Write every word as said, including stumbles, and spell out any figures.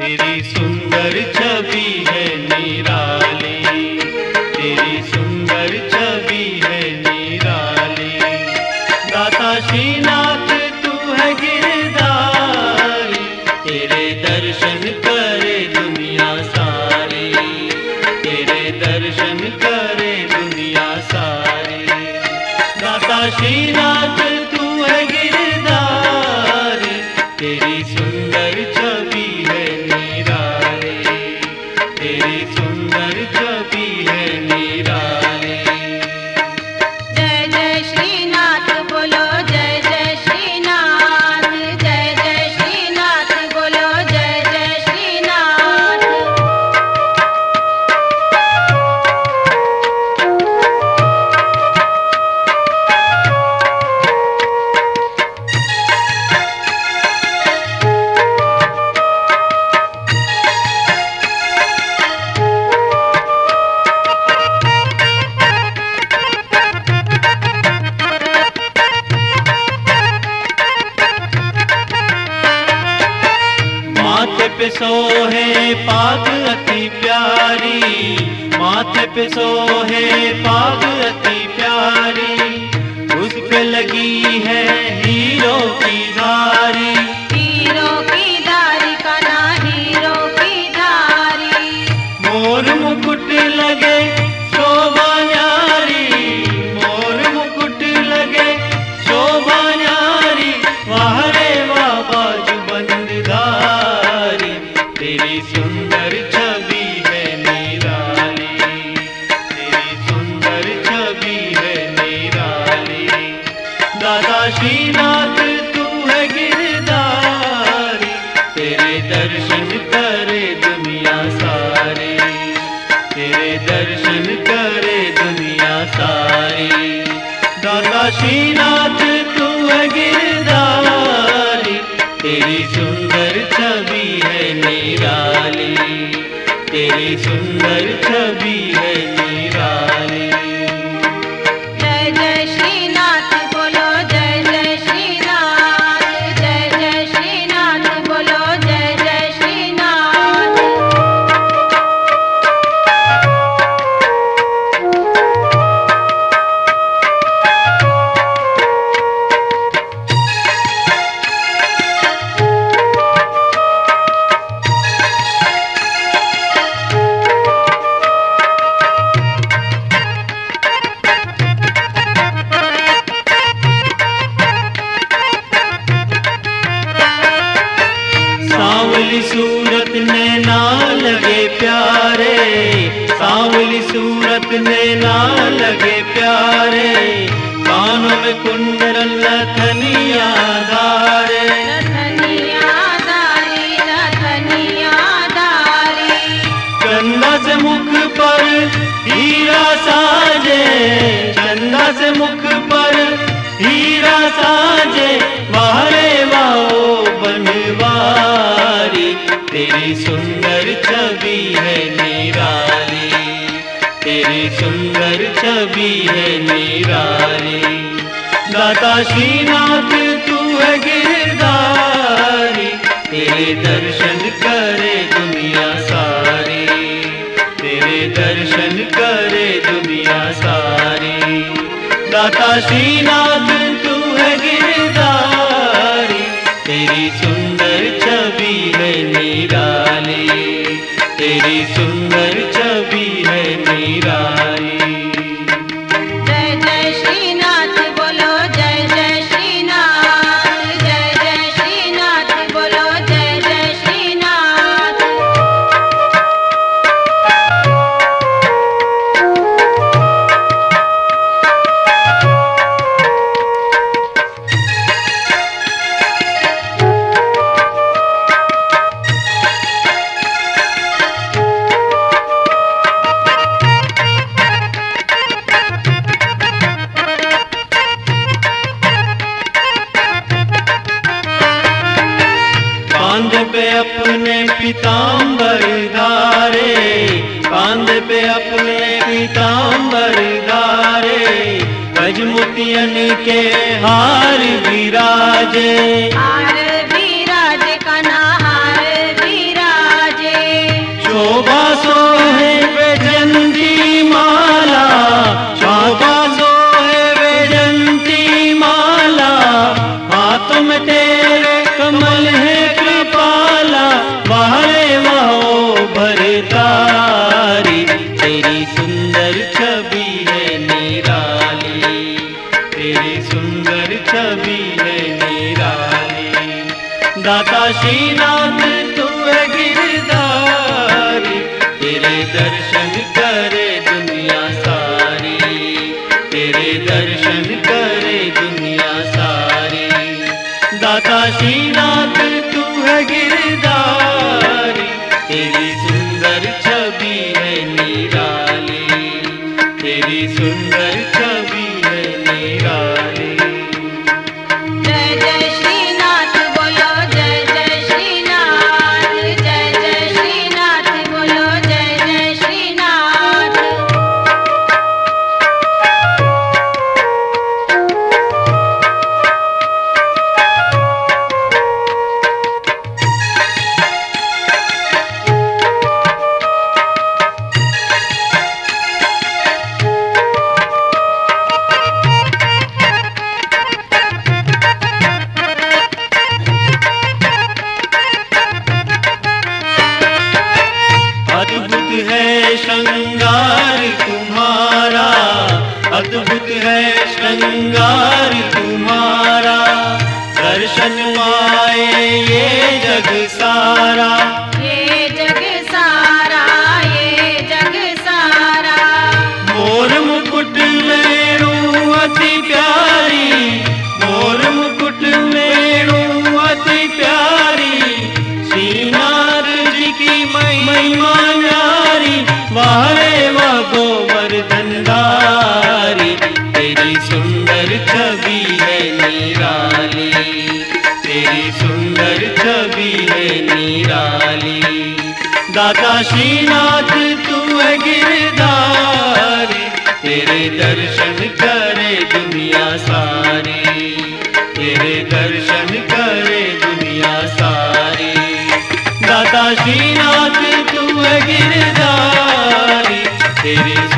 तेरी सुंदर छवि है निराली, तेरी सुंदर छवि है निराली। दाता श्रीनाथ तू है गिरधारी, तेरे दर्शन करे दुनिया सारी, तेरे दर्शन करे दुनिया सारी। दाता श्रीनाथ तू है गिरधारी, तेरी सुंदर छवि है निराली, तेरी सुंदर छवि है निराली। जय जय श्रीनाथ बोलो, जय जय श्रीनाथ, जय जय श्रीनाथ बोलो, जय जय श्रीनाथ। माथे पे सोहे पाग अति प्यारी, माथे पे सोहे पाग अति प्यारी। उस पे लगी है हीरो की धारी, हीरो की धारी कान्हा हीरो की धारी। मोर मुकुट लगे शोभा न्यारी, मोर मुकुट लगे शोभा न्यारी। वाह रे वाह बाजू बंदधारी, तेरी सुंदर छवि है निराली, तेरी सुंदर छवि है निराली। दादा श्रीनाथ तू है गिरधारी, तेरे दर्शन करे दुनिया सारी, तेरे दर्शन करे दुनिया सारी। दादा श्रीनाथ तू है गिरधारी, तेरी सुंदर छवि है निराली, तेरी सुंदर छवि है निराली। जय जय श्रीनाथ बोलो, जय जय श्रीनाथ, जय जय श्रीनाथ बोलो, जय जय श्रीनाथ। सांवली सूरत नैना लगे प्यारे, सांवली सूरत नैना लगे प्यारे। कानों में कुंडल लखनिया धारे, लखनिया धारी, लखनिया धारी। चंदा से मुख पर हीरा साजे, चंदा से मुख पर हीरा साजे। वाह रे वाह ओ बनवारी, तेरी सुंदर छवि है निराली, तेरी सुंदर छवि है निराली। दाता श्रीनाथ तू है गिरधारी, तेरे दर्शन करे दुनिया सारी, तेरे दर्शन करे दुनिया सारी। दाता श्रीनाथ तू है गिरधारी, तेरी सुंदर छवि है निराली, तेरी सुंदर छवि है निराली। जय जय श्रीनाथ बोलो, जय जय श्रीनाथ, जय जय श्रीनाथ बोलो, जय जय श्रीनाथ। कांध पे अपने पीताम्बर धारे, कांध पे अपने पीताम्बर धारे। गजमुतियन के हार विराजे, हार विराजे कान्हा हार विराजे। श्रीनाथ तू है गिरधारी, तेरे दर्शन करे दुनिया सारी, तेरे दर्शन करे दुनिया सारी। दाता श्रीनाथ तू है गिरधारी, तेरी सुंदर छवि है निराली, तेरी सुंदर छवि है निराली। जय जय श्रीनाथ बोलो, जय जय श्रीनाथ, जय जय श्रीनाथ बोलो, जय जय श्रीनाथ। अद्भुत है श्रृंगार तुम्हारा, अद्भुत है श्रृंगार तुम्हारा, दर्शन पाए ये जग सारा, ये जग सारा, ये जग सारा। मोर मुकुट वेणु अति प्यारी, मोर मुकुट वेणु अति प्यारी, श्रीनाथ जी की महिमा न्यारी, वाह रे वाह गोवर्धन धारी, तेरी सुंदर छवि है निराली, तेरी सुंदर छवि है निराली। दाता श्रीनाथ तू है गिरधारी, तेरे दर्शन करे दुनिया सारी, तेरे दर्शन करे दुनिया सारी। दाता श्रीनाथ तू है गिरधारी, तेरे